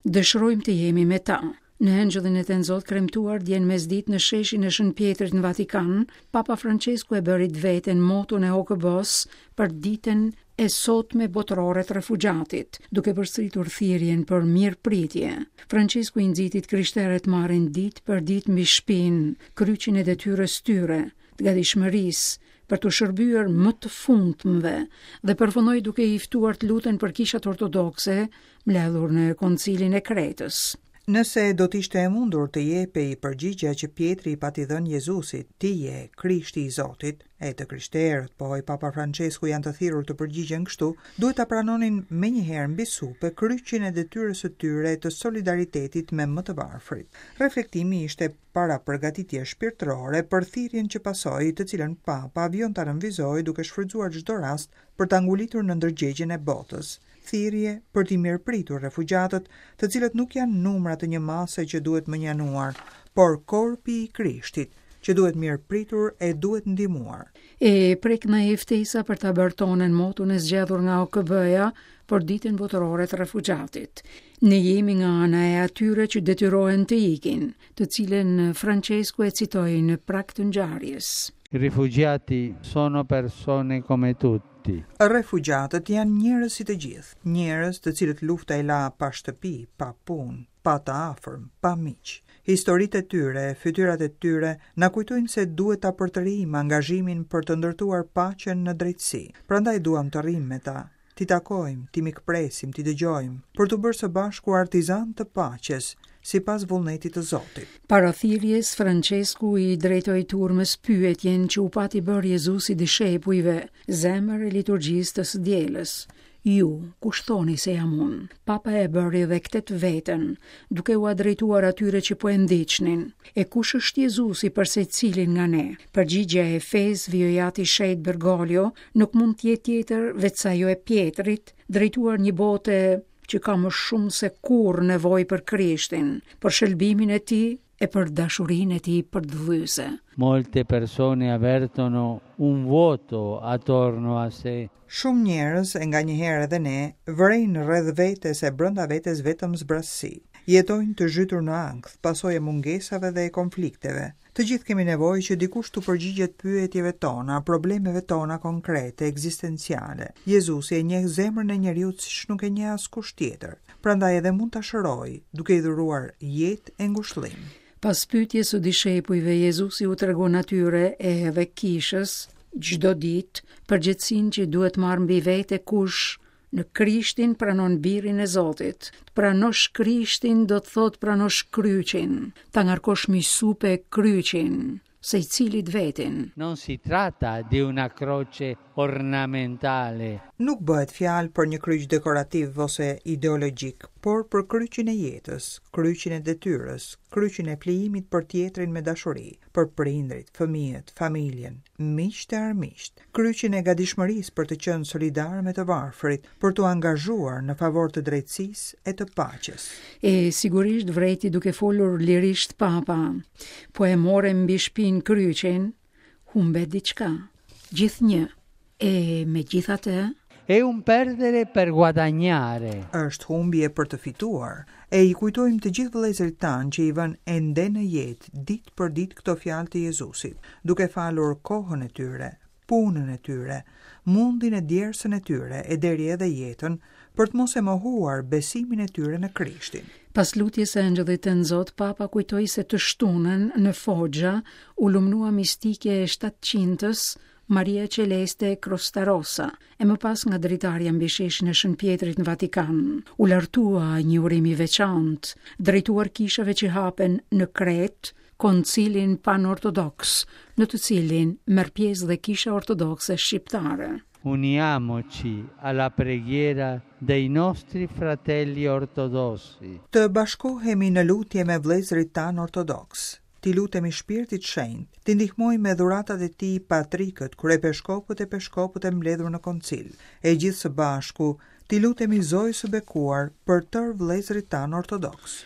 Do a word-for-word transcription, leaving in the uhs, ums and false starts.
Dëshirojmë të jemi me ta. Në Angjëllin e Tenzot kremtuar djen mesditë në sheshin e Shën Pjetrit në Vatikan, Papa Francesku e bëri veten moton e O K B-s për ditën e sotme botërore të refugjatit, duke përsëritur thirrjen për mirëpritje. Francesku i nxitit krishterët marrin ditë për ditë mbi shpinë, kryqin e detyrës tyre, të gatishmërisë për të shërbyer më të fundmve dhe përfundoi duke i ftuar të luten për kishat ortodokse mbledhur në koncilin e Kretës. Nëse do t'ishte e mundur të jepe i përgjigja që Pietri i pati dhënë Jezusit, ti je Krishti i Zotit, e të krishterët, po i Papa Francesku janë të thirrur të përgjigjen kështu, duhet ta pranonin menjëherë mbi supe kryqin e detyrës së tyre të solidaritetit me më të varfrit. Reflektimi ishte para përgatitje shpirtërore për thirrjen që pasoi, të cilën Papa avion ta nënvizoi duke shfrytzuar çdo rast për ta ngulitur në ndërgjegjen e botës. Thirrje për t'i mirëpritur refugjatët, të cilët nuk janë numra të një mase që duhet mënjanuar, por korpi i Krishtit, që duhet mirëpritur e duhet ndihmuar. E prekna e ftesa për ta bërë tonën motun e zgjedhur nga O K B-ja për ditën botërore të refugjatit. Ne jemi nga ana e atyre që detyrohen të ikin, të cilën Francesku e citoi në prag të ngjarjes. I rifugiati sono persone come tutti. Refugjatët janë njerëz si të gjithë, njerëz të cilët lufta e la pa shtëpi, pa punë, pa të afërm, pa miq. Historitë e tyre, fytyrat e tyre na kujtojnë se duhet ta përtërijmë angazhimin për të ndërtuar paqen në drejtësi. Prandaj duam të rrim me ta, t'i takojmë, t'i mikpresim, t'i dëgjojmë, për të bërë së bashku artizan të paqes, si pas vullnetit të Zotit. Para thirrjes, Francesku i drejtoi turmës pyetjen që u pati bërë Jezusi dishepujve, zemër e liturgjisë të së dielës. Ju, kush thoni se jam unë? Papa e bëri dhe këtë vetën, duke u drejtuar atyre që po e ndiqnin. E kush është Jezusi për secilin nga ne? Përgjigjja e Efes Vijojati Shejt Bergoglio nuk mund të jetë tjetër veç ajo e Pietrit, drejtuar një bote që ka më shumë se kur nevojë për Krishtin, për shëlbimin e tij e për dashurinë e tij përdhuese. Molte persone avvertono un vuoto attorno a sé. Shumë njerëz, e nganjëherë edhe ne, vrejnë rreth vetes e brenda vetes vetëm zbrasi. Jetojnë të zhytur në ankth, pasojë mungesave dhe e konflikteve. Të gjithë kemi nevojë që dikush të përgjigjet pyetjeve tona, problemeve tona konkrete, ekzistenciale. Jezusi e njeh zemrën e njeriut siç nuk e njeh askush tjetër. Prandaj edhe mund ta shërojë, duke i dhuruar jetë e ngushëllim. Pas pyetjes së dishepujve, Jezusi u tregon atyre e edhe kishës çdo ditë përgjegjësinë që duhet marrë mbi vete kush në Krishtin pranon birin e Zotit. Të pranosh Krishtin do të thot pranosh kryqin, ta ngarkosh mi supe kryqin, se i cilit vetin. Non si tratta di una croce ornamentale. Nuk bëhet fjalë për një kryq dekorativ ose ideologjik, por për kryqin e jetës, kryqin e detyrës, kryqin e plejimit për tjetrin me dashuri, për prindrit, fëmijët, familjen, miqt e armiqt, kryqin e gatishmërisë për të qenë solidar me të varfrit, për të angazhuar në favor të drejtësisë e të paqes. E sigurisht vreti duke folur lirisht Papa, po e more mbi shpinë kryqin, humbe diçka, gjithnjë. E megjithatë, è un perdere per guadagnare. Është humbje për të fituar. E i kujtojmë të gjithë vëllezërit tanë që i vënë ende në jetë, ditë për ditë këto fjalë të Jezusit, duke falur kohën e tyre, punën e tyre, mundin e djersën e tyre, e deri edhe jetën, për të mos e mohuar besimin e tyre në Krishtin. Pas lutjes së Angjëllit të Nzot, Papa kujtoi se të shtunën në Foggia u lumnua mistike e shtatëqindës Maria Celeste Crostarosa, e më pas nga dritarja mbi sheshin e Shën Pjetrit në Vatikan. U lartua një urim i veçantë, drejtuar kishave që hapen në Kret, koncilin pan-ortodoks, në të cilin merr pjesë dhe kisha ortodokse shqiptare. Uniamoci alla preghiera dei nostri fratelli ortodossi. Të bashkohemi në lutje me vëllezërit tanë ortodoks. Ti lutemi Shpirtit Shenjtë, ti ndihmojmë me dhuratat e tij patrikët, kryepeshkopët e peshkopët e mbledhur në koncil. E gjithë së bashku, ti lutemi Zojës së bekuar për tërë vëllezërit tanë ortodoks.